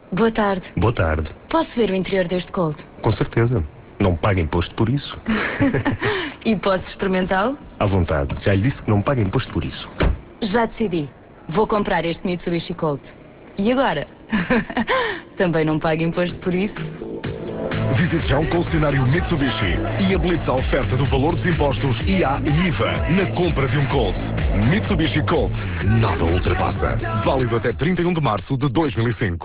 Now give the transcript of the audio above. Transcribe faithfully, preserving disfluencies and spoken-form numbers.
Boa tarde. Boa tarde. Posso ver o interior deste Colt? Com certeza. Não paga imposto por isso. E posso experimentá-lo? À vontade. Já lhe disse que não paga imposto por isso. Já decidi. Vou comprar este Mitsubishi Colt. E agora? Também não paga imposto por isso? Visite já um concessionário Mitsubishi e habilite-se à oferta do valor dos impostos I A e I V A na compra de um Colt. Mitsubishi Colt. Nada ultrapassa. Válido até trinta e um de março de dois mil e cinco.